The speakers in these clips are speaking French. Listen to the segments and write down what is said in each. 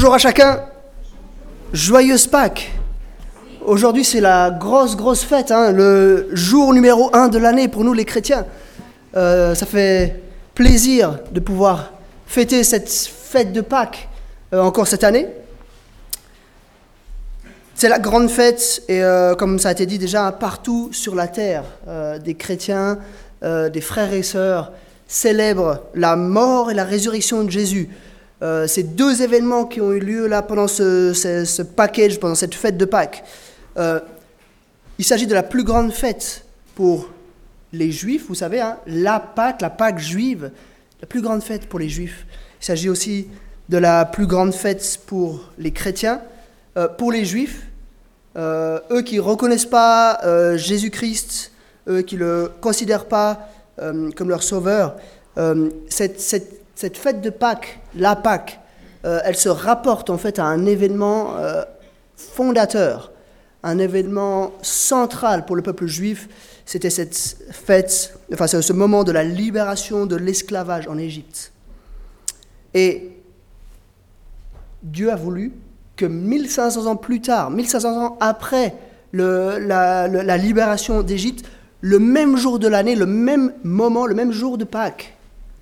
Bonjour à chacun, joyeuse Pâques. Aujourd'hui c'est la grosse fête, le jour numéro 1 de l'année pour nous les chrétiens. Ça fait plaisir de pouvoir fêter cette fête de Pâques encore cette année. C'est la grande fête et comme ça a été dit déjà, partout sur la terre, des chrétiens, des frères et sœurs célèbrent la mort et la résurrection de Jésus. Ces deux événements qui ont eu lieu là pendant ce package, pendant cette fête de Pâques. Il s'agit de la plus grande fête pour les Juifs, vous savez, la Pâque juive, la plus grande fête pour les Juifs. Il s'agit aussi de la plus grande fête pour les chrétiens. Pour les Juifs, eux qui ne reconnaissent pas Jésus-Christ, eux qui ne le considèrent pas comme leur sauveur, cette fête de Pâques, la Pâque, elle se rapporte en fait à un événement fondateur, un événement central pour le peuple juif. C'était cette fête, ce moment de la libération de l'esclavage en Égypte. Et Dieu a voulu que 1500 ans plus tard, 1500 ans après la libération d'Égypte, le même jour de l'année, le même moment, le même jour de Pâques,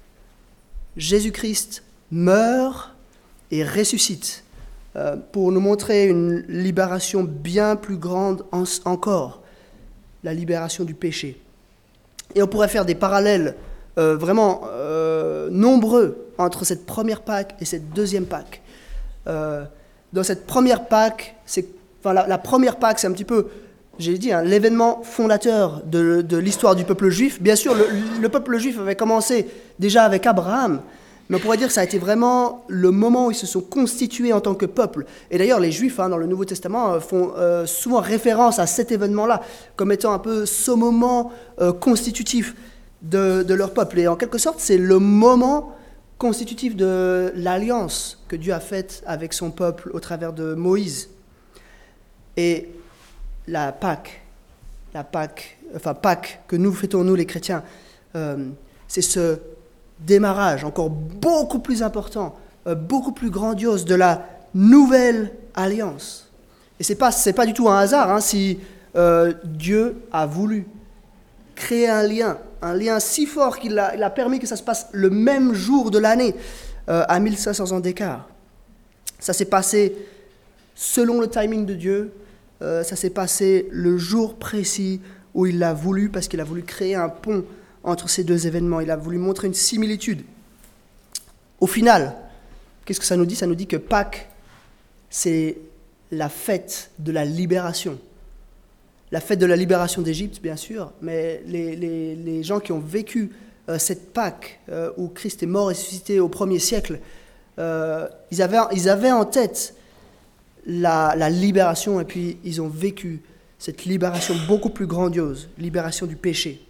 Jésus-Christ meurt et ressuscite pour nous montrer une libération bien plus grande encore, la libération du péché. Et on pourrait faire des parallèles vraiment nombreux entre cette première Pâque et cette deuxième Pâque. Dans cette première Pâque, la première Pâque, c'est un petit peu, j'ai dit, l'événement fondateur de l'histoire du peuple juif. Bien sûr, le peuple juif avait commencé déjà avec Abraham, mais on pourrait dire que ça a été vraiment le moment où ils se sont constitués en tant que peuple. Et d'ailleurs, les Juifs, dans le Nouveau Testament, font souvent référence à cet événement-là, comme étant un peu ce moment constitutif de leur peuple. Et en quelque sorte, c'est le moment constitutif de l'alliance que Dieu a faite avec son peuple au travers de Moïse. Et la Pâque que nous fêtons, nous les chrétiens, c'est ce démarrage encore beaucoup plus important, beaucoup plus grandiose de la nouvelle alliance. Et c'est pas du tout un hasard si Dieu a voulu créer un lien si fort qu'il a permis que ça se passe le même jour de l'année, à 1500 ans d'écart. Ça s'est passé selon le timing de Dieu, ça s'est passé le jour précis où il l'a voulu, parce qu'il a voulu créer un pont entre ces deux événements. Il a voulu montrer une similitude. Au final, qu'est-ce que ça nous dit ? Ça nous dit que Pâques, c'est la fête de la libération. La fête de la libération d'Égypte, bien sûr, mais les gens qui ont vécu cette Pâques où Christ est mort et ressuscité au 1er siècle, ils avaient en tête la libération, et puis ils ont vécu cette libération beaucoup plus grandiose, libération du péché.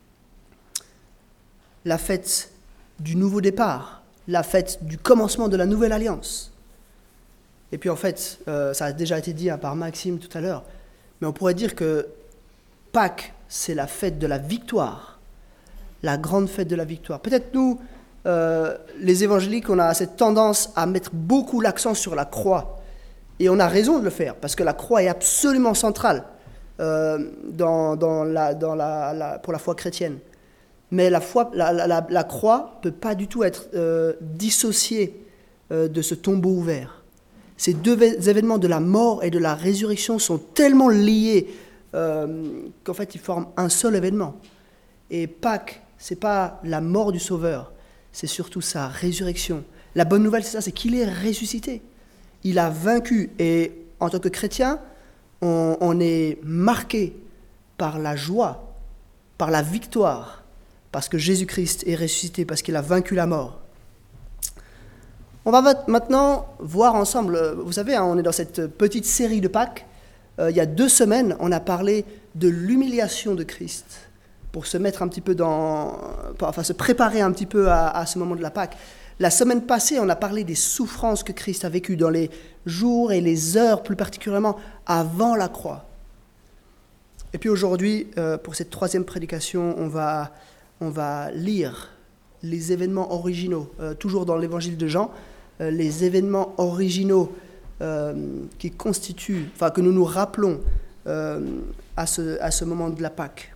La fête du nouveau départ, la fête du commencement de la nouvelle alliance. Et puis en fait, ça a déjà été dit par Maxime tout à l'heure, mais on pourrait dire que Pâques, c'est la fête de la victoire, la grande fête de la victoire. Peut-être nous, les évangéliques, on a cette tendance à mettre beaucoup l'accent sur la croix. Et on a raison de le faire, parce que la croix est absolument centrale pour la foi chrétienne. Mais la croix ne peut pas du tout être dissociée de ce tombeau ouvert. Ces deux événements de la mort et de la résurrection sont tellement liés qu'en fait ils forment un seul événement. Et Pâques, ce n'est pas la mort du Sauveur, c'est surtout sa résurrection. La bonne nouvelle, c'est ça, c'est qu'il est ressuscité. Il a vaincu. Et en tant que chrétien, on est marqué par la joie, par la victoire, parce que Jésus-Christ est ressuscité, parce qu'il a vaincu la mort. On va maintenant voir ensemble, vous savez, on est dans cette petite série de Pâques. Il y a 2 semaines, on a parlé de l'humiliation de Christ, pour se mettre un petit peu se préparer un petit peu à ce moment de la Pâque. La semaine passée, on a parlé des souffrances que Christ a vécues dans les jours et les heures, plus particulièrement avant la croix. Et puis aujourd'hui, pour cette 3e prédication, on va lire les événements originaux, toujours dans l'évangile de Jean, les événements originaux qui constituent, enfin que nous nous rappelons à ce moment de la Pâque.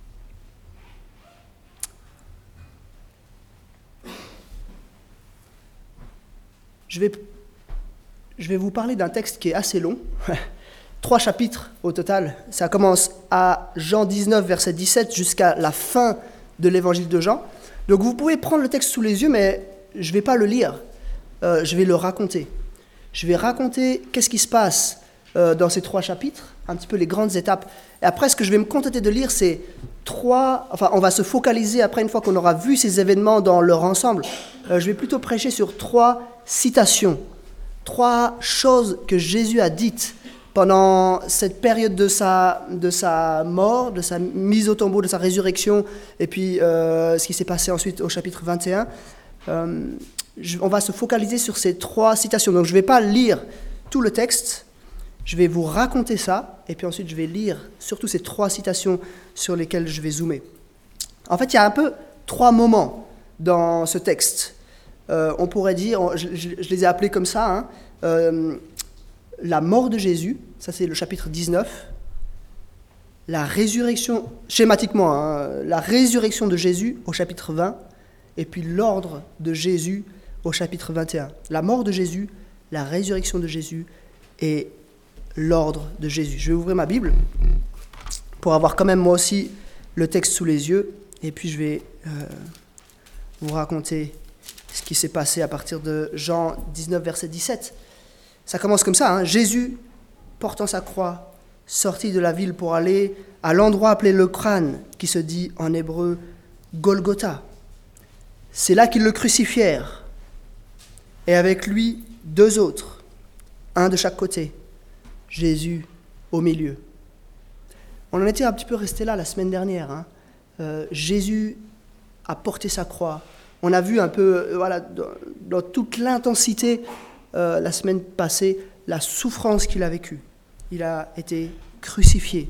Je vais vous parler d'un texte qui est assez long, 3 chapitres au total. Ça commence à Jean 19, verset 17, jusqu'à la fin de l'évangile de Jean. Donc vous pouvez prendre le texte sous les yeux, mais je ne vais pas le lire, je vais le raconter. Je vais raconter qu'est-ce qui se passe dans ces 3 chapitres, un petit peu les grandes étapes. Et après, ce que je vais me contenter de lire, c'est on va se focaliser, après, une fois qu'on aura vu ces événements dans leur ensemble, je vais plutôt prêcher sur 3 citations, 3 choses que Jésus a dites pendant cette période de sa mort, de sa mise au tombeau, de sa résurrection, et puis ce qui s'est passé ensuite au chapitre 21. On va se focaliser sur ces 3 citations. Donc je ne vais pas lire tout le texte, je vais vous raconter ça, et puis ensuite je vais lire surtout ces 3 citations sur lesquelles je vais zoomer. En fait, il y a un peu 3 moments dans ce texte. On pourrait dire, je les ai appelés comme ça, la mort de Jésus, ça c'est le chapitre 19, la résurrection, schématiquement, la résurrection de Jésus au chapitre 20, et puis l'ordre de Jésus au chapitre 21. La mort de Jésus, la résurrection de Jésus et l'ordre de Jésus. Je vais ouvrir ma Bible pour avoir quand même moi aussi le texte sous les yeux, et puis je vais vous raconter ce qui s'est passé à partir de Jean 19, verset 17. Ça commence comme ça, Jésus, portant sa croix, sortit de la ville pour aller à l'endroit appelé le crâne, qui se dit en hébreu Golgotha. C'est là qu'ils le crucifièrent, et avec lui 2 autres, un de chaque côté, Jésus au milieu. On en était un petit peu resté là la semaine dernière. Jésus a porté sa croix. On a vu un peu, dans toute l'intensité, la semaine passée, la souffrance qu'il a vécue. Il a été crucifié.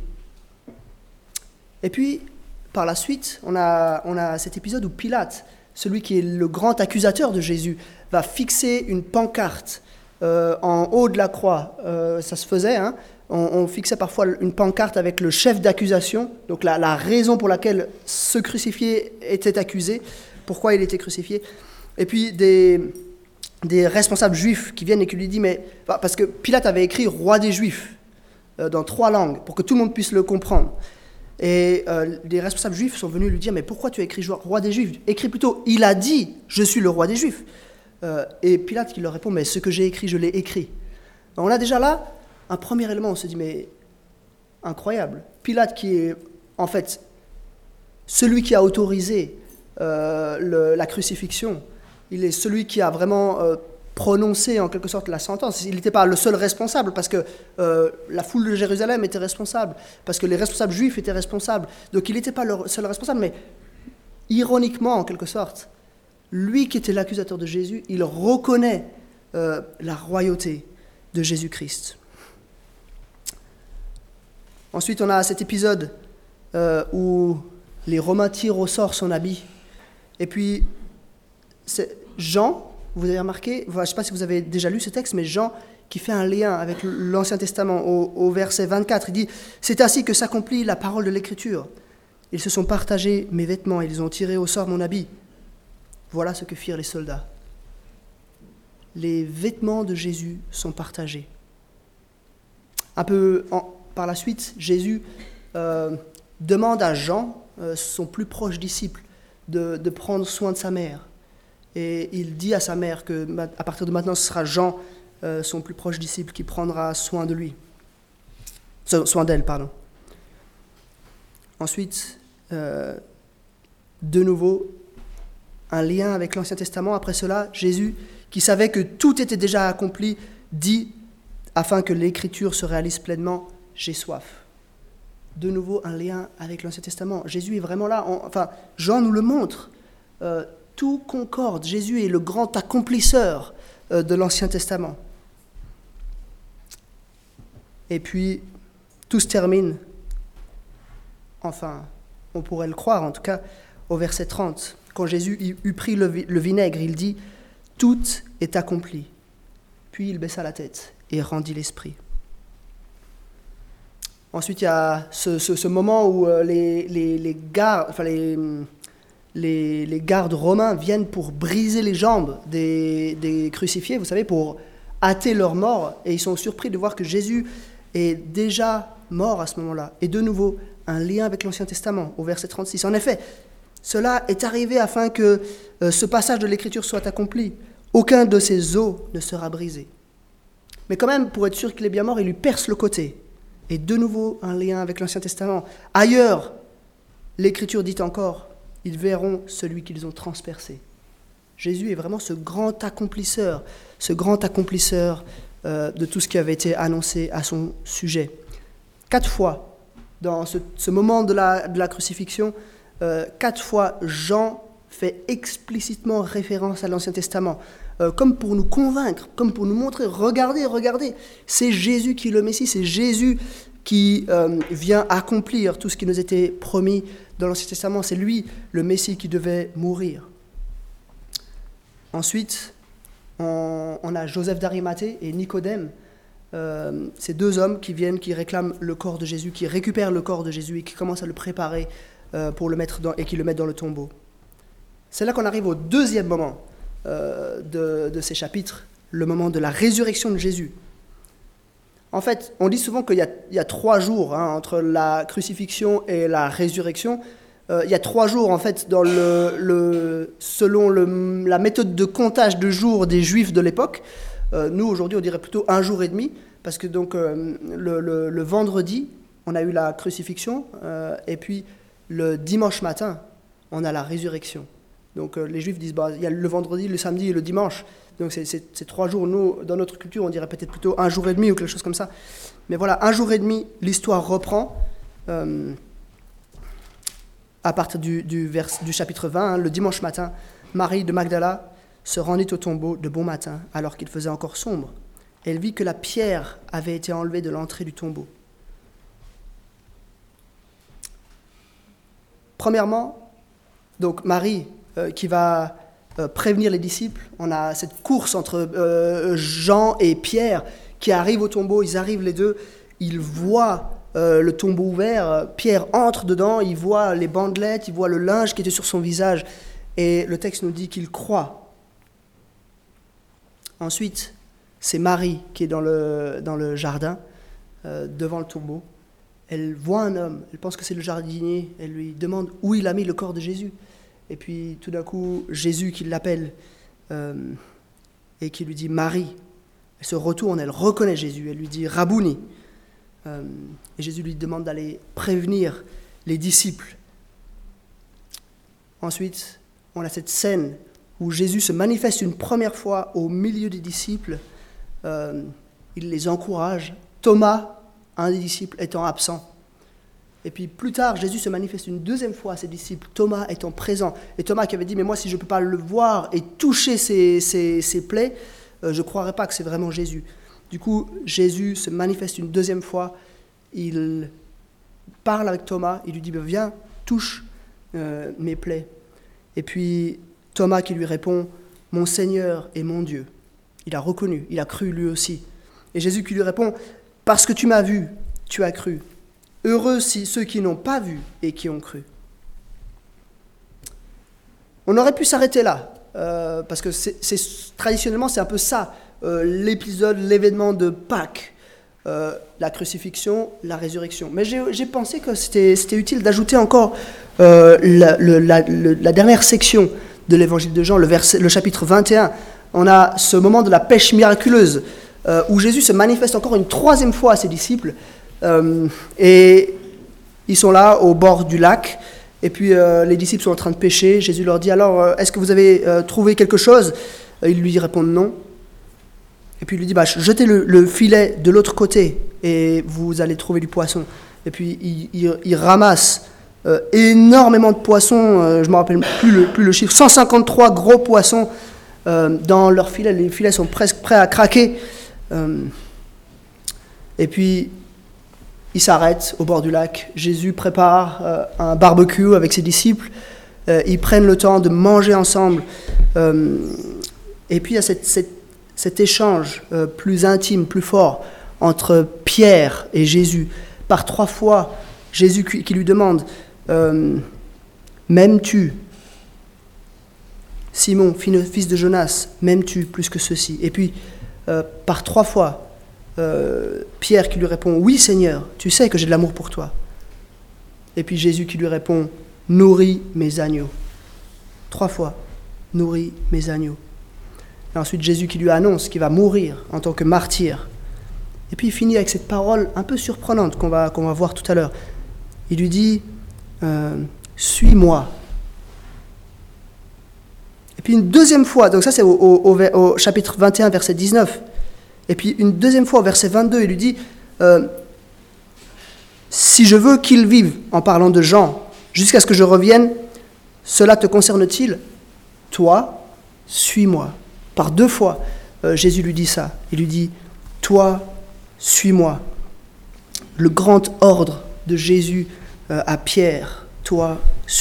Et puis, par la suite, on a cet épisode où Pilate, celui qui est le grand accusateur de Jésus, va fixer une pancarte en haut de la croix. Ça se faisait, on fixait parfois une pancarte avec le chef d'accusation, donc la raison pour laquelle ce crucifié était accusé, pourquoi il était crucifié. Et puis des responsables juifs qui viennent et qui lui disent, parce que Pilate avait écrit « roi des Juifs » dans 3 langues, pour que tout le monde puisse le comprendre. Et les responsables juifs sont venus lui dire « mais pourquoi tu as écrit roi des Juifs ? Écris plutôt « il a dit, je suis le roi des Juifs ». Et Pilate qui leur répond « mais ce que j'ai écrit, je l'ai écrit ». On a déjà là un premier élément, on se dit « mais incroyable ». Pilate qui est en fait celui qui a autorisé la crucifixion, il est celui qui a vraiment prononcé en quelque sorte la sentence. Il n'était pas le seul responsable, parce que la foule de Jérusalem était responsable, parce que les responsables juifs étaient responsables. Donc il n'était pas le seul responsable, mais ironiquement en quelque sorte, lui qui était l'accusateur de Jésus, il reconnaît la royauté de Jésus-Christ. Ensuite, on a cet épisode où les Romains tirent au sort son habit. Et puis, Jean, vous avez remarqué, je ne sais pas si vous avez déjà lu ce texte, mais Jean qui fait un lien avec l'Ancien Testament au verset 24, il dit « C'est ainsi que s'accomplit la parole de l'Écriture. Ils se sont partagés mes vêtements, ils ont tiré au sort mon habit. Voilà ce que firent les soldats. » Les vêtements de Jésus sont partagés. Un peu par la suite, Jésus demande à Jean, son plus proche disciple, de prendre soin de sa mère. Et il dit à sa mère qu'à partir de maintenant, ce sera Jean, son plus proche disciple, qui prendra soin de lui. Soin d'elle, pardon. Ensuite, de nouveau, un lien avec l'Ancien Testament. Après cela, Jésus, qui savait que tout était déjà accompli, dit, afin que l'Écriture se réalise pleinement, « J'ai soif ». De nouveau, un lien avec l'Ancien Testament. Jésus est vraiment là. Jean nous le montre. Tout concorde. Jésus est le grand accomplisseur de l'Ancien Testament. Et puis, tout se termine, enfin, on pourrait le croire en tout cas, au verset 30. Quand Jésus eut pris le vinaigre, il dit « Tout est accompli. Puis il baissa la tête et rendit l'esprit. Ensuite, il y a ce moment où les gardes romains viennent pour briser les jambes des crucifiés, vous savez, pour hâter leur mort. Et ils sont surpris de voir que Jésus est déjà mort à ce moment-là. Et de nouveau, un lien avec l'Ancien Testament, au verset 36. En effet, cela est arrivé afin que ce passage de l'Écriture soit accompli. Aucun de ses os ne sera brisé. Mais quand même, pour être sûr qu'il est bien mort, il lui perce le côté. Et de nouveau, un lien avec l'Ancien Testament. Ailleurs, l'Écriture dit encore, ils verront celui qu'ils ont transpercé. Jésus est vraiment ce grand accomplisseur de tout ce qui avait été annoncé à son sujet. 4 fois, dans ce moment de la crucifixion, 4 fois, Jean fait explicitement référence à l'Ancien Testament, comme pour nous convaincre, comme pour nous montrer, regardez, c'est Jésus qui est le Messie, c'est Jésus qui vient accomplir tout ce qui nous était promis dans l'Ancien Testament, c'est lui le Messie qui devait mourir. Ensuite, on a Joseph d'Arimathée et Nicodème, ces 2 hommes qui viennent, qui réclament le corps de Jésus, qui récupèrent le corps de Jésus et qui commencent à le préparer pour le mettre et qui le mettent dans le tombeau. C'est là qu'on arrive au 2e moment de ces chapitres, le moment de la résurrection de Jésus. En fait, on dit souvent qu'il y a 3 jours entre la crucifixion et la résurrection. Il y a 3 jours, en fait, selon la méthode de comptage de jours des Juifs de l'époque. Nous, aujourd'hui, on dirait plutôt 1 jour et demi, parce que donc le vendredi, on a eu la crucifixion, et puis le dimanche matin, on a la résurrection. Donc les Juifs disent, il y a le vendredi, le samedi et le dimanche. Donc c'est 3 jours. Nous, dans notre culture, on dirait peut-être plutôt 1 jour et demi ou quelque chose comme ça. Mais voilà, 1 jour et demi, l'histoire reprend. À partir du chapitre 20, le dimanche matin, Marie de Magdala se rendit au tombeau de bon matin, alors qu'il faisait encore sombre. Elle vit que la pierre avait été enlevée de l'entrée du tombeau. Premièrement, donc Marie qui va prévenir les disciples. On a cette course entre Jean et Pierre qui arrivent au tombeau. Ils arrivent les deux, ils voient le tombeau ouvert. Pierre entre dedans, il voit les bandelettes, il voit le linge qui était sur son visage. Et le texte nous dit qu'il croit. Ensuite, c'est Marie qui est dans le jardin, devant le tombeau. Elle voit un homme, elle pense que c'est le jardinier, elle lui demande où il a mis le corps de Jésus. Et puis tout d'un coup, Jésus qui l'appelle et qui lui dit Marie. Elle se retourne, elle reconnaît Jésus, elle lui dit Rabouni. Et Jésus lui demande d'aller prévenir les disciples. Ensuite, on a cette scène où Jésus se manifeste une première fois au milieu des disciples. Il les encourage. Thomas, un des disciples, étant absent. Et puis plus tard, Jésus se manifeste une 2e fois à ses disciples, Thomas étant présent. Et Thomas qui avait dit, mais moi si je ne peux pas le voir et toucher ses plaies, je ne croirais pas que c'est vraiment Jésus. Du coup, Jésus se manifeste une 2e fois, il parle avec Thomas, il lui dit, viens, touche mes plaies. Et puis Thomas qui lui répond, mon Seigneur et mon Dieu. Il a reconnu, il a cru lui aussi. Et Jésus qui lui répond, parce que tu m'as vu, tu as cru. Heureux ceux qui n'ont pas vu et qui ont cru. On aurait pu s'arrêter là, parce que traditionnellement c'est un peu ça, l'épisode, l'événement de Pâques, la crucifixion, la résurrection. Mais j'ai pensé que c'était utile d'ajouter encore la dernière section de l'évangile de Jean, le chapitre 21. On a ce moment de la pêche miraculeuse, où Jésus se manifeste encore une 3e fois à ses disciples, et ils sont là au bord du lac, et puis les disciples sont en train de pêcher. Jésus leur dit, alors est-ce que vous avez trouvé quelque chose? Ils lui répondent non. Et puis il lui dit, jetez le filet de l'autre côté et vous allez trouver du poisson. Et puis il ramasse énormément de poissons, je ne me rappelle plus le chiffre, 153 gros poissons dans leur filet. Les filets sont presque prêts à craquer. Et puis il s'arrête au bord du lac. Jésus prépare un barbecue avec ses disciples. Ils prennent le temps de manger ensemble. Et puis il y a cet échange plus intime, plus fort entre Pierre et Jésus. Par 3 fois, Jésus qui lui demande « M'aimes-tu » Simon, fils de Jonas, m'aimes-tu plus que ceci? Et puis, par 3 fois, Pierre qui lui répond « Oui Seigneur, tu sais que j'ai de l'amour pour toi ». Et puis Jésus qui lui répond « Nourris mes agneaux ». 3 fois, « Nourris mes agneaux ». Et ensuite Jésus qui lui annonce qu'il va mourir en tant que martyr. Et puis il finit avec cette parole un peu surprenante qu'on va voir tout à l'heure. Il lui dit « Suis-moi ». Et puis une deuxième fois, donc ça c'est au chapitre 21, verset 19. Et puis une deuxième fois, au verset 22, il lui dit « Si je veux qu'il vive, en parlant de Jean, jusqu'à ce que je revienne, cela te concerne-t-il? Toi, suis-moi. » Par 2 fois, Jésus lui dit ça. Il lui dit « Toi, suis-moi. » Le grand ordre de Jésus à Pierre, « Toi, suis-moi. »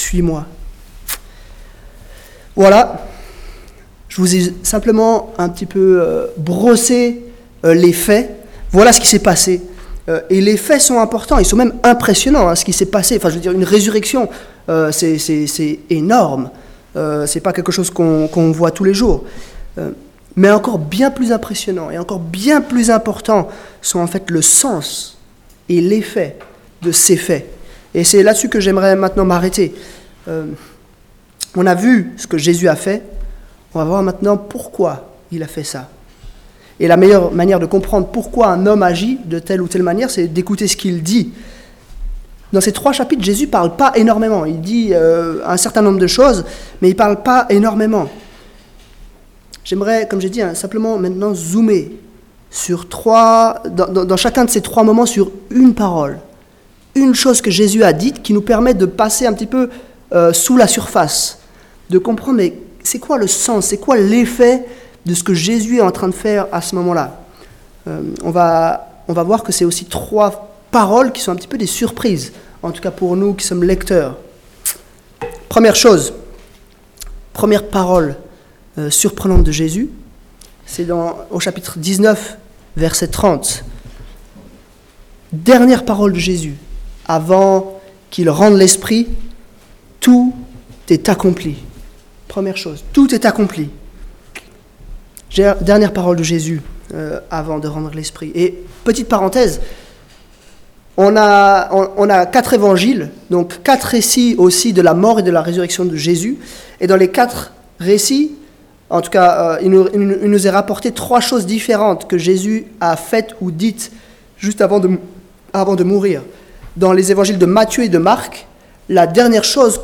Voilà, je vous ai simplement un petit peu brossé les faits. Voilà ce qui s'est passé. Et les faits sont importants, ils sont même impressionnants, ce qui s'est passé. Enfin, je veux dire, une résurrection, c'est énorme. C'est pas quelque chose qu'on voit tous les jours. Mais encore bien plus impressionnant et encore bien plus important sont en fait le sens et l'effet de ces faits. Et c'est là-dessus que j'aimerais maintenant m'arrêter. On a vu ce que Jésus a fait, on va voir maintenant pourquoi il a fait ça. Et la meilleure manière de comprendre pourquoi un homme agit de telle ou telle manière, c'est d'écouter ce qu'il dit. Dans ces 3 chapitres, Jésus ne parle pas énormément. Il dit un certain nombre de choses, mais il ne parle pas énormément. J'aimerais, comme j'ai dit, simplement maintenant zoomer sur dans chacun de ces 3 moments sur une parole. Une chose que Jésus a dite qui nous permet de passer un petit peu sous la surface, de comprendre mais c'est quoi le sens, c'est quoi l'effet de ce que Jésus est en train de faire à ce moment-là. On va voir que c'est aussi 3 paroles qui sont un petit peu des surprises, en tout cas pour nous qui sommes lecteurs. Première chose, première parole surprenante de Jésus, c'est au chapitre 19, verset 30. Dernière parole de Jésus, avant qu'il rende l'esprit, tout est accompli. Première chose, tout est accompli. Dernière parole de Jésus avant de rendre l'esprit. Et petite parenthèse, on a 4 évangiles, donc 4 récits aussi de la mort et de la résurrection de Jésus. Et dans les 4 récits, en tout cas, il nous est rapporté 3 choses différentes que Jésus a faites ou dites juste avant de mourir. Dans les évangiles de Matthieu et de Marc, la dernière chose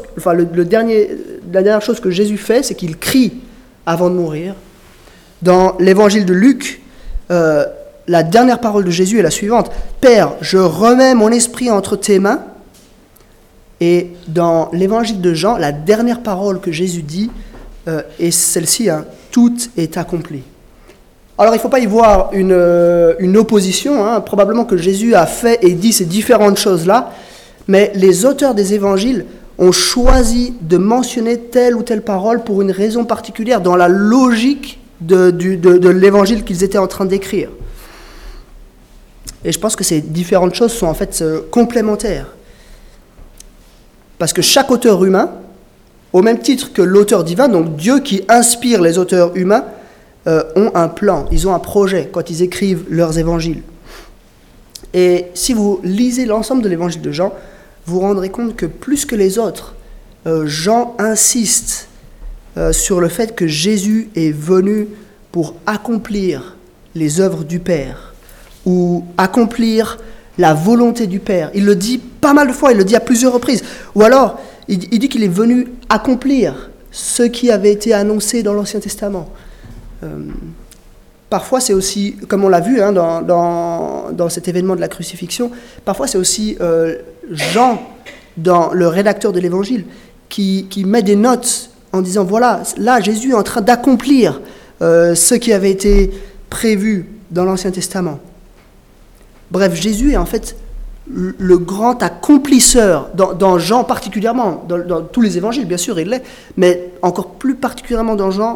que Jésus fait, c'est qu'il crie avant de mourir. Dans l'évangile de Luc, la dernière parole de Jésus est la suivante. « Père, je remets mon esprit entre tes mains. » Et dans l'évangile de Jean, la dernière parole que Jésus dit est celle-ci, tout est accompli. Alors il ne faut pas y voir une opposition, probablement que Jésus a fait et dit ces différentes choses-là, mais les auteurs des évangiles ont choisi de mentionner telle ou telle parole pour une raison particulière dans la logique de l'évangile qu'ils étaient en train d'écrire. Et je pense que ces différentes choses sont en fait complémentaires. Parce que chaque auteur humain, au même titre que l'auteur divin, donc Dieu qui inspire les auteurs humains, ont un plan, ils ont un projet quand ils écrivent leurs évangiles. Et si vous lisez l'ensemble de l'évangile de Jean, vous vous rendrez compte que plus que les autres, Jean insiste sur le fait que Jésus est venu pour accomplir les œuvres du Père, ou accomplir la volonté du Père. Il le dit pas mal de fois, il le dit à plusieurs reprises. Ou alors, il dit qu'il est venu accomplir ce qui avait été annoncé dans l'Ancien Testament. Parfois, c'est aussi, comme on l'a vu dans cet événement de la crucifixion, parfois c'est aussi Jean, le rédacteur de l'Évangile, qui met des notes en disant, voilà, là, Jésus est en train d'accomplir ce qui avait été prévu dans l'Ancien Testament. Bref, Jésus est en fait le grand accomplisseur, dans Jean particulièrement, dans tous les évangiles, bien sûr, il l'est, mais encore plus particulièrement dans Jean,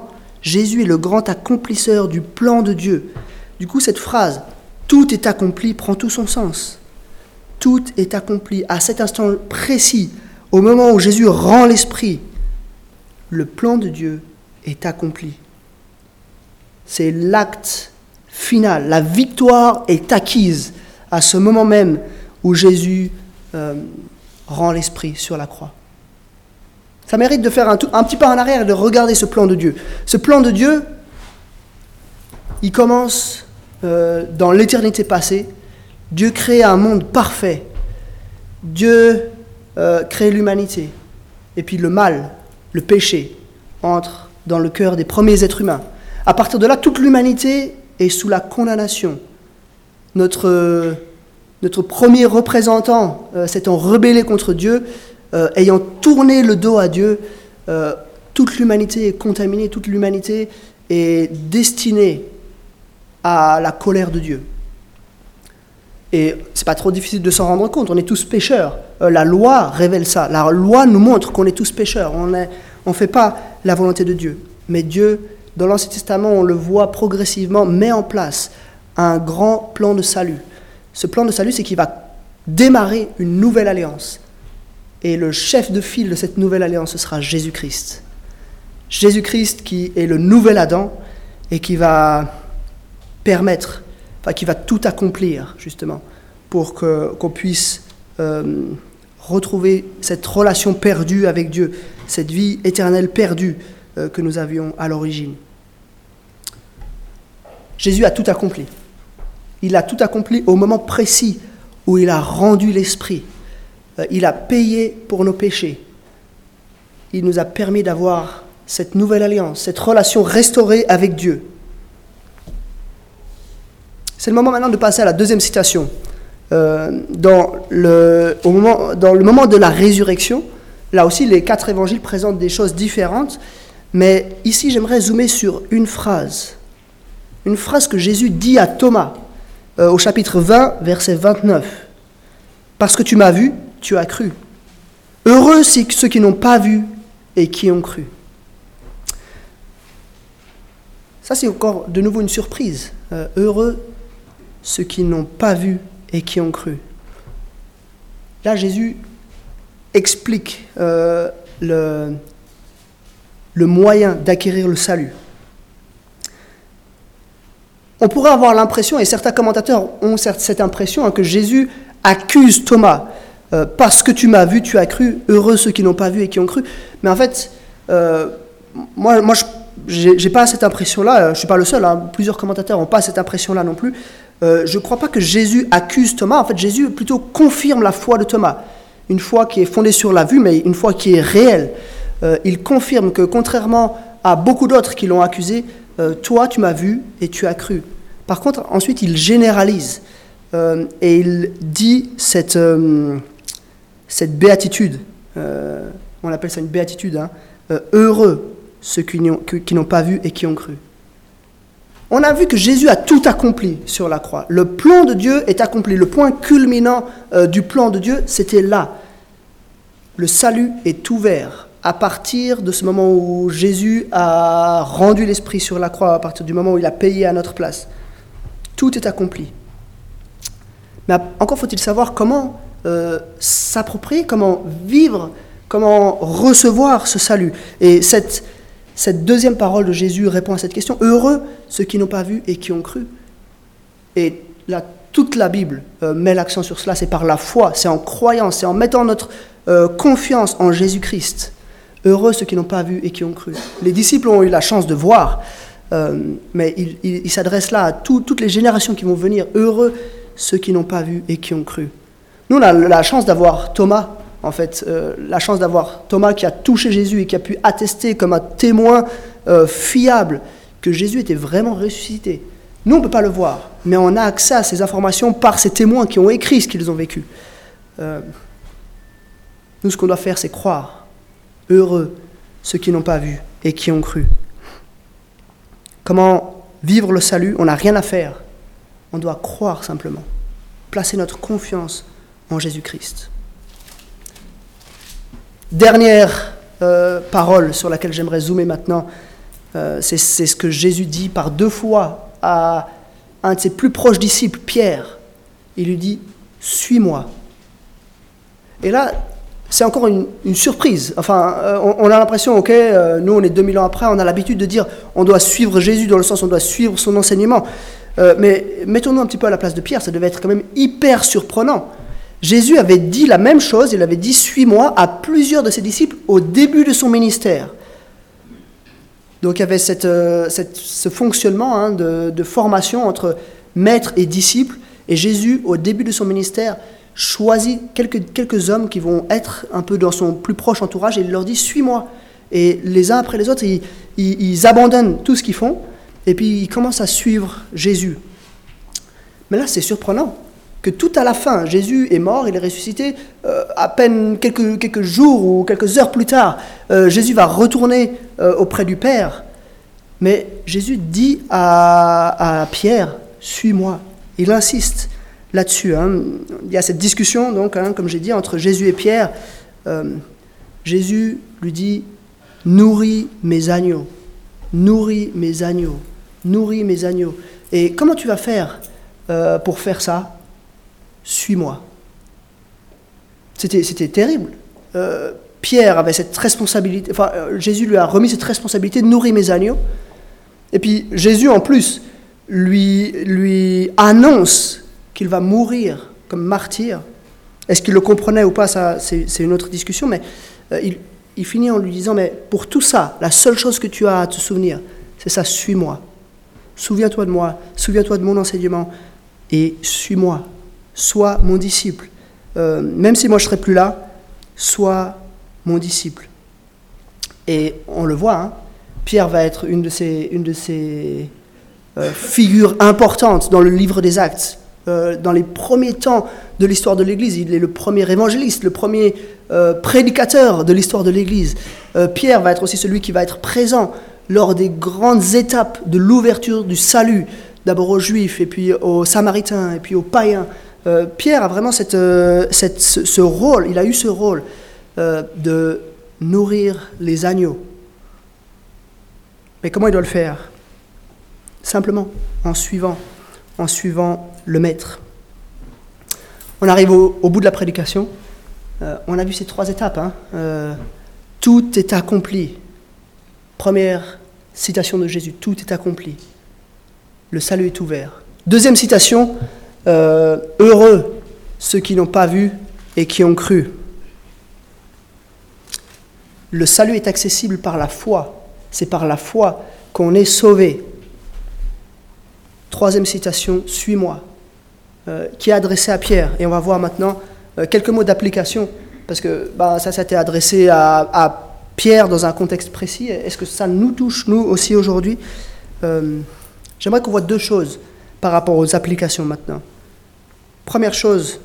Jésus est le grand accomplisseur du plan de Dieu. Du coup, cette phrase « tout est accompli » prend tout son sens. Tout est accompli à cet instant précis, au moment où Jésus rend l'Esprit. Le plan de Dieu est accompli. C'est l'acte final. La victoire est acquise à ce moment même où Jésus rend l'Esprit sur la croix. Ça mérite de faire un petit pas en arrière et de regarder ce plan de Dieu. Ce plan de Dieu, il commence dans l'éternité passée. Dieu crée un monde parfait. Dieu crée l'humanité. Et puis le mal, le péché, entre dans le cœur des premiers êtres humains. À partir de là, toute l'humanité est sous la condamnation. Notre premier représentant s'étant rebellé contre Dieu, ayant tourné le dos à Dieu, toute l'humanité est contaminée, toute l'humanité est destinée à la colère de Dieu. Et c'est pas trop difficile de s'en rendre compte, on est tous pécheurs. La loi révèle ça, la loi nous montre qu'on est tous pécheurs, on ne fait pas la volonté de Dieu. Mais Dieu, dans l'Ancien Testament, on le voit progressivement, met en place un grand plan de salut. Ce plan de salut, c'est qu'il va démarrer une nouvelle alliance. Et le chef de file de cette nouvelle alliance, ce sera Jésus-Christ. Jésus-Christ qui est le nouvel Adam et qui va qui va tout accomplir, justement, pour qu'on puisse retrouver cette relation perdue avec Dieu, cette vie éternelle perdue que nous avions à l'origine. Jésus a tout accompli. Il a tout accompli au moment précis où il a rendu l'Esprit. Il a payé pour nos péchés. Il nous a permis d'avoir cette nouvelle alliance, cette relation restaurée avec Dieu. C'est le moment maintenant de passer à la deuxième citation. Dans le moment de la résurrection, là aussi les 4 évangiles présentent des choses différentes, mais ici j'aimerais zoomer sur une phrase que Jésus dit à Thomas au chapitre 20, verset 29. « Parce que tu m'as vu, tu as cru. Heureux ceux qui n'ont pas vu et qui ont cru. » Ça c'est encore de nouveau une surprise. Heureux ceux qui n'ont pas vu et qui ont cru. Là, Jésus explique le moyen d'acquérir le salut. On pourrait avoir l'impression, et certains commentateurs ont cette impression, que Jésus accuse Thomas. Parce que tu m'as vu, tu as cru, heureux ceux qui n'ont pas vu et qui ont cru. Mais en fait, moi j'ai pas cette impression-là, je ne suis pas le seul, plusieurs commentateurs n'ont pas cette impression-là non plus. Je ne crois pas que Jésus accuse Thomas, en fait Jésus plutôt confirme la foi de Thomas. Une foi qui est fondée sur la vue, mais une foi qui est réelle. Il confirme que contrairement à beaucoup d'autres qui l'ont accusé, toi tu m'as vu et tu as cru. Par contre, ensuite il généralise et il dit cette béatitude, on appelle ça une béatitude, heureux ceux qui n'ont pas vu et qui ont cru. On a vu que Jésus a tout accompli sur la croix. Le plan de Dieu est accompli. Le point culminant du plan de Dieu, c'était là. Le salut est ouvert à partir de ce moment où Jésus a rendu l'Esprit sur la croix, à partir du moment où il a payé à notre place. Tout est accompli. Mais encore faut-il savoir comment s'approprier, comment vivre, comment recevoir ce salut. Et cette deuxième parole de Jésus répond à cette question. Heureux ceux qui n'ont pas vu et qui ont cru. Et là, toute la Bible met l'accent sur cela. C'est par la foi, c'est en croyant, c'est en mettant notre confiance en Jésus-Christ. Heureux ceux qui n'ont pas vu et qui ont cru. Les disciples ont eu la chance de voir, mais il s'adresse là à toutes les générations qui vont venir. Heureux ceux qui n'ont pas vu et qui ont cru. Nous, on a la chance d'avoir Thomas. En fait, la chance d'avoir Thomas qui a touché Jésus et qui a pu attester comme un témoin fiable que Jésus était vraiment ressuscité. Nous, on ne peut pas le voir, mais on a accès à ces informations par ces témoins qui ont écrit ce qu'ils ont vécu. Nous, ce qu'on doit faire, c'est croire. Heureux ceux qui n'ont pas vu et qui ont cru. Comment vivre le salut? On n'a rien à faire. On doit croire simplement. Placer notre confiance en Jésus-Christ. Dernière parole sur laquelle j'aimerais zoomer maintenant. C'est ce que Jésus dit par 2 fois à un de ses plus proches disciples, Pierre. Il lui dit « Suis-moi ». Et là, c'est encore une surprise. Enfin, on a l'impression, ok, nous on est 2000 ans après, on a l'habitude de dire on doit suivre Jésus dans le sens on doit suivre son enseignement. Mais mettons-nous un petit peu à la place de Pierre, ça devait être quand même hyper surprenant. Jésus avait dit la même chose, il avait dit « Suis-moi » à plusieurs de ses disciples au début de son ministère. Donc il y avait ce fonctionnement de formation entre maître et disciple. Et Jésus, au début de son ministère, choisit quelques hommes qui vont être un peu dans son plus proche entourage et il leur dit « Suis-moi ». Et les uns après les autres, ils abandonnent tout ce qu'ils font et puis ils commencent à suivre Jésus. Mais là, c'est surprenant que tout à la fin, Jésus est mort, il est ressuscité, à peine quelques jours ou quelques heures plus tard, Jésus va retourner auprès du Père. Mais Jésus dit à Pierre, « Suis-moi ». Il insiste là-dessus. Il y a cette discussion, donc, comme j'ai dit, entre Jésus et Pierre. Jésus lui dit, « Nourris mes agneaux, nourris mes agneaux, nourris mes agneaux. » Et comment tu vas faire pour faire ça ? Suis-moi. C'était terrible. Pierre avait cette responsabilité, Jésus lui a remis cette responsabilité de nourrir mes agneaux. Et puis Jésus, en plus, lui annonce qu'il va mourir comme martyr. Est-ce qu'il le comprenait ou pas, ça, c'est une autre discussion, mais il finit en lui disant, mais pour tout ça, la seule chose que tu as à te souvenir, c'est ça, suis-moi. Souviens-toi de moi, souviens-toi de mon enseignement, et suis-moi. Sois mon disciple. Même si moi je ne serai plus là, sois mon disciple. Et on le voit, Pierre va être une de ces figures importantes dans le livre des Actes. Dans les premiers temps de l'histoire de l'Église, il est le premier évangéliste, le premier prédicateur de l'histoire de l'Église. Pierre va être aussi celui qui va être présent lors des grandes étapes de l'ouverture du salut, d'abord aux Juifs, et puis aux Samaritains, et puis aux païens. Pierre a vraiment ce rôle, il a eu ce rôle de nourrir les agneaux. Mais comment il doit le faire ? Simplement, en suivant le maître. On arrive au bout de la prédication. On a vu ces 3 étapes. Tout est accompli. Première citation de Jésus, tout est accompli. Le salut est ouvert. Deuxième citation, heureux ceux qui n'ont pas vu et qui ont cru. Le salut est accessible par la foi. C'est par la foi qu'on est sauvé. Troisième citation, suis-moi, qui est adressée à Pierre. Et on va voir maintenant quelques mots d'application, parce que ça s'était adressé à Pierre dans un contexte précis. Est-ce que ça nous touche, nous aussi, aujourd'hui ? J'aimerais qu'on voit 2 choses par rapport aux applications maintenant. Première chose,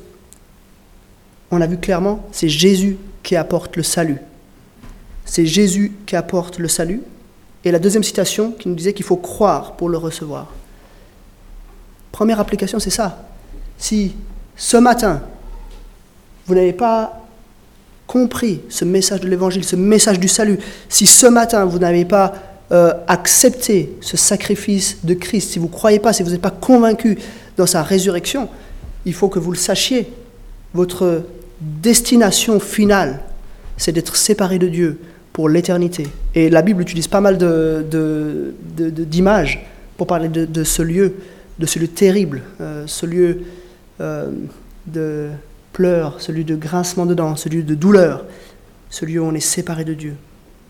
on a vu clairement, c'est Jésus qui apporte le salut. C'est Jésus qui apporte le salut. Et la deuxième citation qui nous disait qu'il faut croire pour le recevoir. Première application, c'est ça. Si ce matin, vous n'avez pas compris ce message de l'Évangile, ce message du salut, si ce matin, vous n'avez pas accepté ce sacrifice de Christ, si vous ne croyez pas, si vous n'êtes pas convaincu dans sa résurrection, il faut que vous le sachiez. Votre destination finale, c'est d'être séparé de Dieu pour l'éternité. Et la Bible utilise pas mal d'images pour parler de ce lieu terrible, ce lieu de pleurs, ce lieu de grincement de dents, ce lieu de douleur, ce lieu où on est séparé de Dieu.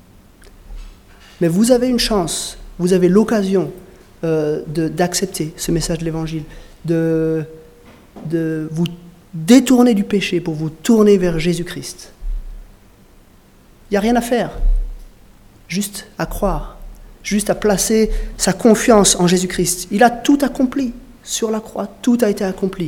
Mais vous avez une chance, vous avez l'occasion d'accepter ce message de l'Évangile, de vous détourner du péché pour vous tourner vers Jésus-Christ. Il n'y a rien à faire, juste à croire, juste à placer sa confiance en Jésus-Christ. Il a tout accompli sur la croix, tout a été accompli.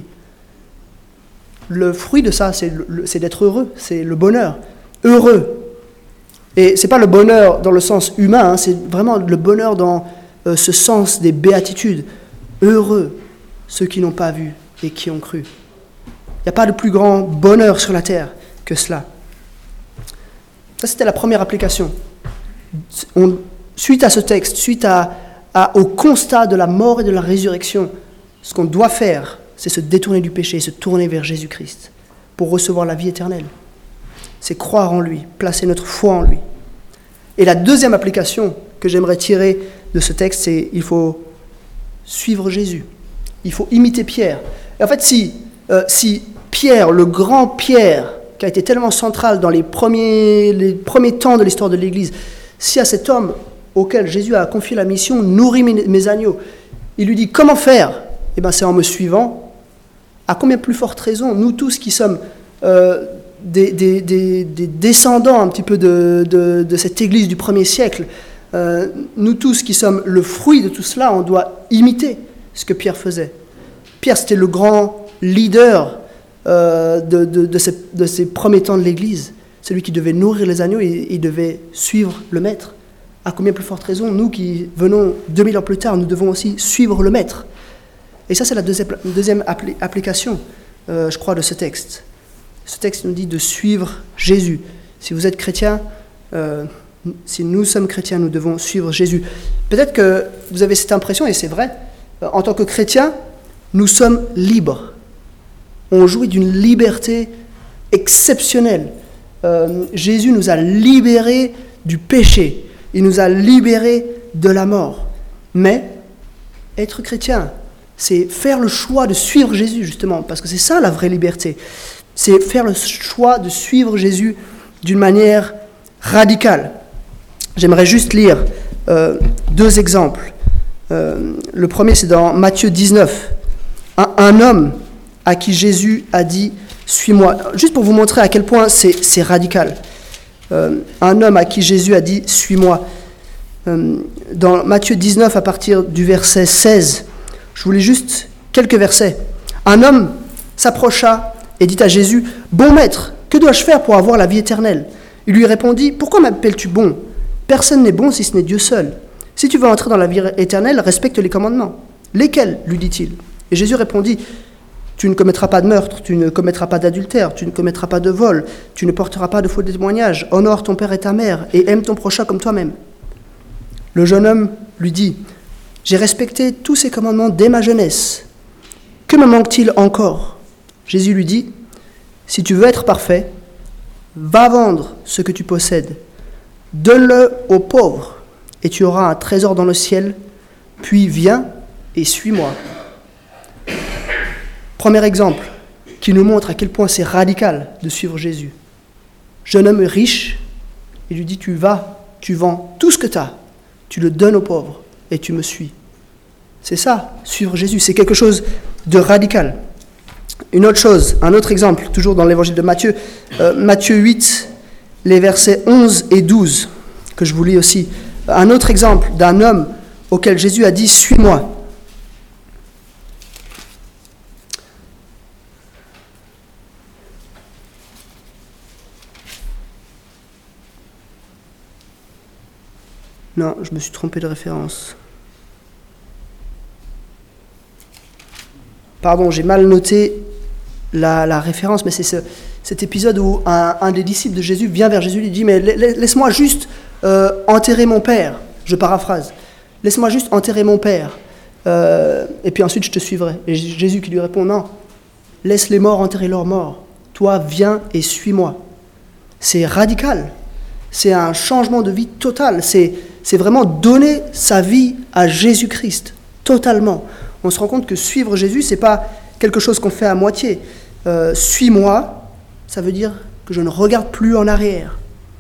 Le fruit de ça, c'est d'être heureux, c'est le bonheur. Heureux. Et ce n'est pas le bonheur dans le sens humain, c'est vraiment le bonheur dans ce sens des béatitudes. Heureux ceux qui n'ont pas vu et qui ont cru. Il n'y a pas de plus grand bonheur sur la terre que cela. Ça, c'était la première application. suite à ce texte, suite au constat de la mort et de la résurrection, ce qu'on doit faire, c'est se détourner du péché et se tourner vers Jésus-Christ pour recevoir la vie éternelle. C'est croire en lui, placer notre foi en lui. Et la deuxième application que j'aimerais tirer de ce texte, c'est qu'il faut suivre Jésus. Il faut imiter Pierre. Et en fait, si Pierre, le grand Pierre, qui a été tellement central dans les premiers temps de l'histoire de l'Église, si à cet homme auquel Jésus a confié la mission, nourris mes agneaux, il lui dit comment faire? Eh bien, c'est en me suivant. À combien plus forte raison, nous tous qui sommes des descendants un petit peu de cette Église du 1er siècle, nous tous qui sommes le fruit de tout cela, on doit imiter ce que Pierre faisait. Pierre, c'était le grand leader de ces premiers temps de l'Église, celui qui devait nourrir les agneaux et il devait suivre le Maître. À combien plus forte raison, nous qui venons 2000 ans plus tard, nous devons aussi suivre le Maître. Et ça, c'est la deuxième application, je crois, de ce texte. Ce texte nous dit de suivre Jésus. Si vous êtes chrétien, si nous sommes chrétiens, nous devons suivre Jésus. Peut-être que vous avez cette impression, et c'est vrai, en tant que chrétiens, nous sommes libres. On jouit d'une liberté exceptionnelle. Jésus nous a libérés du péché. Il nous a libérés de la mort. Mais être chrétien, c'est faire le choix de suivre Jésus, justement, parce que c'est ça la vraie liberté. C'est faire le choix de suivre Jésus d'une manière radicale. J'aimerais juste lire 2 exemples. Le premier, c'est dans Matthieu 19. Un homme à qui Jésus a dit « Suis-moi ». Juste pour vous montrer à quel point c'est radical. Un homme à qui Jésus a dit « Suis-moi ». Dans Matthieu 19, à partir du verset 16, je voulais juste quelques versets. Un homme s'approcha et dit à Jésus « Bon maître, que dois-je faire pour avoir la vie éternelle ?» Il lui répondit « Pourquoi m'appelles-tu bon ? Personne n'est bon si ce n'est Dieu seul. Si tu veux entrer dans la vie éternelle, respecte les commandements. » « Lesquels ?» lui dit-il. Et Jésus répondit « Tu ne commettras pas de meurtre, tu ne commettras pas d'adultère, tu ne commettras pas de vol, tu ne porteras pas de faux témoignages, honore ton père et ta mère, et aime ton prochain comme toi-même. » Le jeune homme lui dit « J'ai respecté tous ces commandements dès ma jeunesse. Que me manque-t-il encore ?» Jésus lui dit « Si tu veux être parfait, va vendre ce que tu possèdes, donne-le aux pauvres, et tu auras un trésor dans le ciel, puis viens et suis-moi. » Premier exemple qui nous montre à quel point c'est radical de suivre Jésus. Jeune homme riche, il lui dit « Tu vas, tu vends tout ce que tu as, tu le donnes aux pauvres et tu me suis. » C'est ça, suivre Jésus, c'est quelque chose de radical. Une autre chose, un autre exemple, toujours dans l'évangile de Matthieu, Matthieu 8, les versets 11 et 12, que je vous lis aussi. Un autre exemple d'un homme auquel Jésus a dit « Suis-moi ». Non, je me suis trompé de référence. Pardon, j'ai mal noté la référence, mais c'est cet épisode où un des disciples de Jésus vient vers Jésus et lui dit « Mais laisse-moi juste enterrer mon père. » Je paraphrase. « Laisse-moi juste enterrer mon père. Et puis ensuite je te suivrai. » Et Jésus qui lui répond « Non, laisse les morts enterrer leurs morts. Toi, viens et suis-moi. » C'est radical. C'est un changement de vie total. C'est vraiment donner sa vie à Jésus-Christ, totalement. On se rend compte que suivre Jésus, ce n'est pas quelque chose qu'on fait à moitié. Suis-moi, ça veut dire que je ne regarde plus en arrière.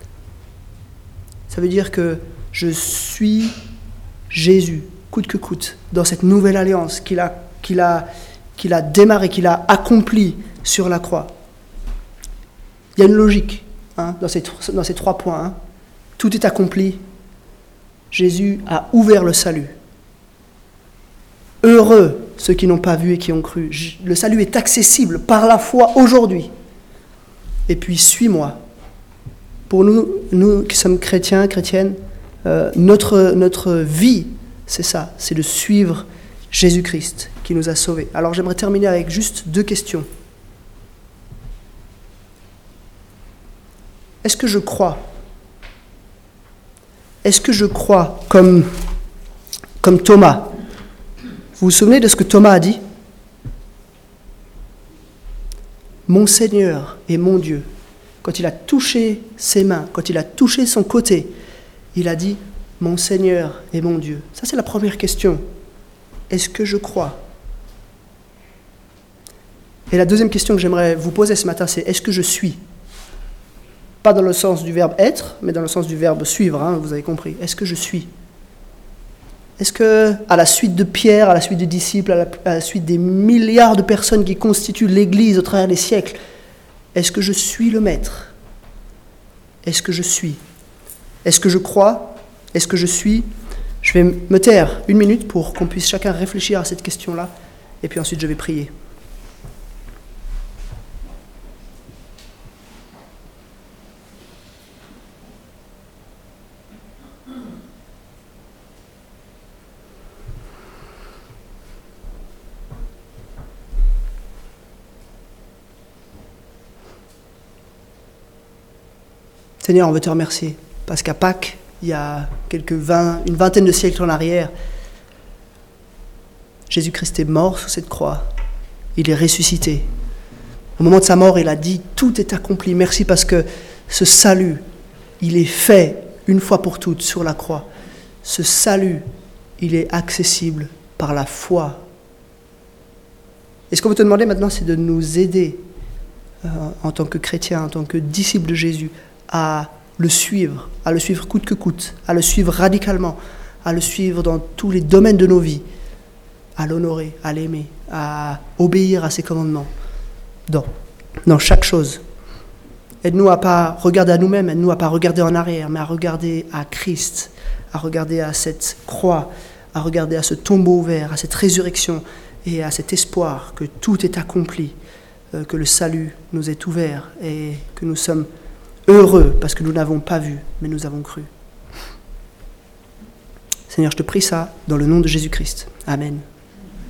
Ça veut dire que je suis Jésus, coûte que coûte, dans cette nouvelle alliance qu'il a démarrée, qu'il a accomplie sur la croix. Il y a une logique dans ces 3 points. Tout est accompli. Jésus a ouvert le salut. Heureux ceux qui n'ont pas vu et qui ont cru. Le salut est accessible par la foi aujourd'hui. Et puis, suis-moi. Pour nous qui sommes chrétiens, chrétiennes, notre vie, c'est ça, c'est de suivre Jésus-Christ qui nous a sauvés. Alors, j'aimerais terminer avec juste 2 questions. Est-ce que je crois est-ce que je crois comme Thomas? Vous vous souvenez de ce que Thomas a dit? Mon Seigneur et mon Dieu. Quand il a touché ses mains, quand il a touché son côté, il a dit « Mon Seigneur et mon Dieu ». Ça, c'est la première question. Est-ce que je crois? Et la deuxième question que j'aimerais vous poser ce matin, c'est « Est-ce que je suis ?» Pas dans le sens du verbe « être », mais dans le sens du verbe « suivre », hein, vous avez compris. Est-ce que je suis? Est-ce que, à la suite de Pierre, à la suite des disciples, à la suite des milliards de personnes qui constituent l'Église au travers des siècles, est-ce que je suis le Maître? Est-ce que je suis? Est-ce que je crois? Est-ce que je suis? Je vais me taire 1 minute pour qu'on puisse chacun réfléchir à cette question-là, et puis ensuite je vais prier. Seigneur, on veut te remercier, parce qu'à Pâques, il y a une vingtaine de siècles en arrière, Jésus-Christ est mort sur cette croix, il est ressuscité. Au moment de sa mort, il a dit « Tout est accompli ». Merci parce que ce salut, il est fait une fois pour toutes sur la croix. Ce salut, il est accessible par la foi. Et ce qu'on veut te demander maintenant, c'est de nous aider en tant que chrétiens, en tant que disciples de Jésus, à le suivre coûte que coûte, à le suivre radicalement, à le suivre dans tous les domaines de nos vies, à l'honorer, à l'aimer, à obéir à ses commandements, dans chaque chose. Aide-nous à pas regarder à nous-mêmes, aide-nous à pas regarder en arrière, mais à regarder à Christ, à regarder à cette croix, à regarder à ce tombeau ouvert, à cette résurrection et à cet espoir que tout est accompli, que le salut nous est ouvert et que nous sommes heureux parce que nous n'avons pas vu, mais nous avons cru. Seigneur, je te prie ça dans le nom de Jésus-Christ. Amen.